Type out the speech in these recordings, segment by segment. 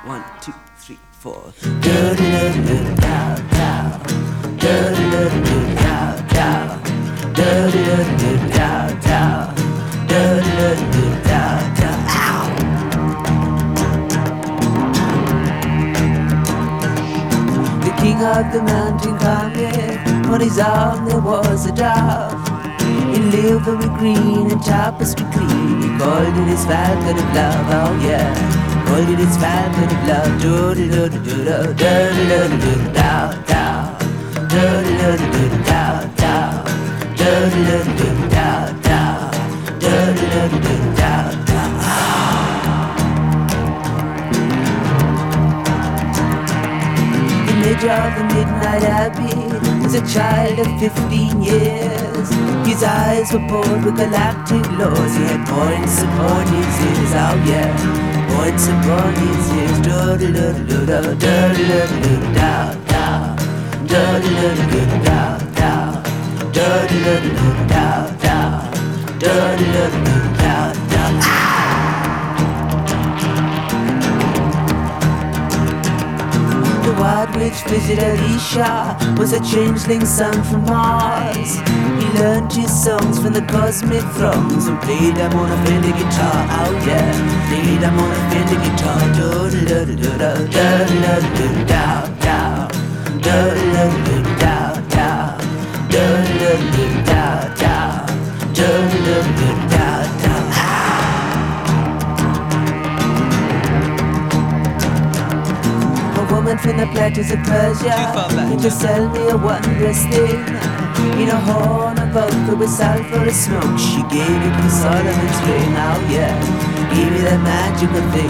1, 2, 3, 4. The king of the mountain climbed, on his arm there was a dove, in livery green and tapestry clean. He called it his falcon of love, oh yeah. Called it his falcon of love. Image of the midnight abbey was a child of 15 years. His eyes were bored with galactic laws. He had points upon his ears, oh yeah. Points upon his ears. The wild witch visited Alicia was a changeling son from Mars. He learned his songs from the cosmic throngs and played them on a Fender guitar, oh yeah. Played them on a Fender guitar. From the plateaus of Persia, came to sell me a wondrous thing. In a horn of oak with sulphur smoke, she gave it to Solomon's ring, oh yeah. Gave me that magical thing.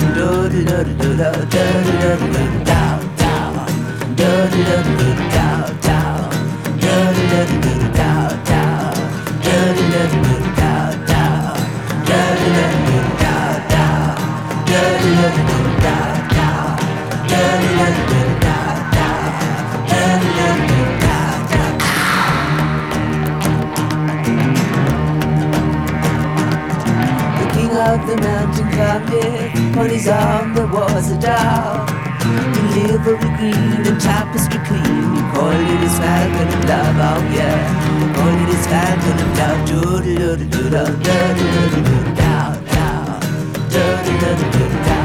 Of the mountain climbed, on his arm there was a dove, in livery green and tapestry clean. He called it his falcon of love, oh yeah. He called it his falcon of love.